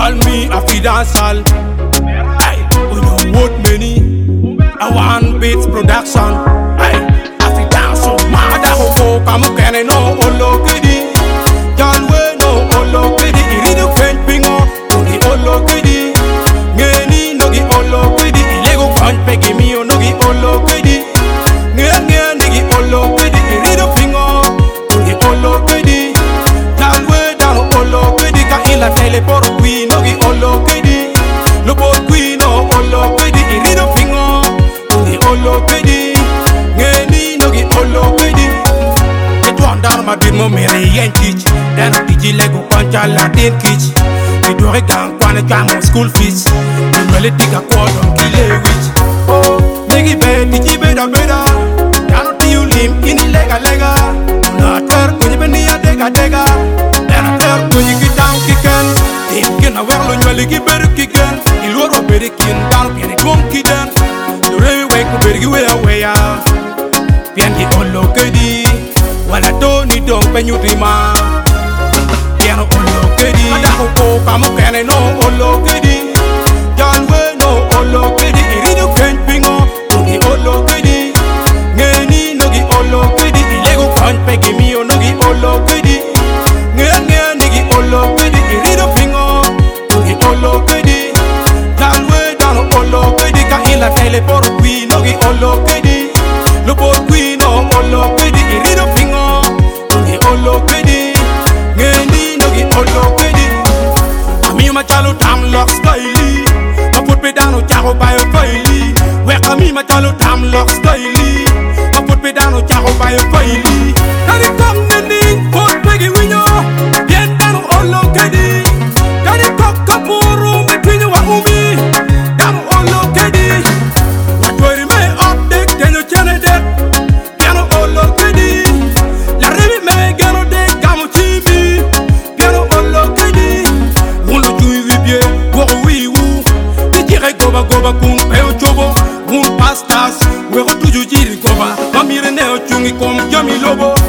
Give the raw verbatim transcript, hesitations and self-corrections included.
call me a fidansal. Hey, we don't want many. I want beats production. Hey, a fidansal. Mada ho kamu kene no olo kidi. Jalwe no olo kidi. Iridu kwen pingo nogi olo kidi. Ngeni nogi olo kidi. Ilego kwan pegi mio nogi olo kidi. Ngen ngen nogi olo kidi. Iridu pingo nogi olo kidi. Jalwe dano olo kidi. Ka ila tele por qui nogi olo kidi. Lo por qui no olo kidi. Iridu pingo nogi olo kidi. Ngeni nogi olo kidi. Ma bin mo mere yen teach. Dan tiji lego pancha latin kitch. We do it gang kwana jamo school fees. We really dig a quarter kile rich. Oh, nigga be tiji be da be da. Dano ti you lim in lega lega. Na ter kunyi be ni dega dega. Dan ter kunyi ki down kicken. Tim kin a werlo nyali ki beru kicken. Iloro beri kin dan piani dum kiden. Lore we ku beri we away ya. Piani olo kedi. Wala doni dong penyu rima. Piano olo kedi. Ada ko kamu kene no olo kedi. Jalwe no olo kedi. Iridu kwen pingo nogi olo kedi. Ngeni nogi olo kedi. Ilego kwan pegi mio nogi olo kedi. Ngen ngen nogi olo kedi. Iridu pingo nogi olo kedi. Jalwe dano olo kedi. Ka ila tele por qui nogi olo kedi. Lo por qui no olo kedi. Iridu pingo nogi olo kedi. Ngeni nogi olo kedi. Ami ma chalo tam lock styli. Ma put me down o charo by a faili. Where ami ma chalo tam lock styli. Ma put me down o charo by a faili. Kari kom nini put pegi winyo. Bien down olo kedi. Kari kok kapuru between you and umi. Down olo kedi. What worry me update then you chane det. Piano olo kedi. La revi me gano de gamu chimi. Piano olo kedi. Uno chui vibie woro wiwu. Ti dire goba goba kun peo chobo. Un pastas wero tuju jiri goba. Mamire neo chungi kom jami lobo.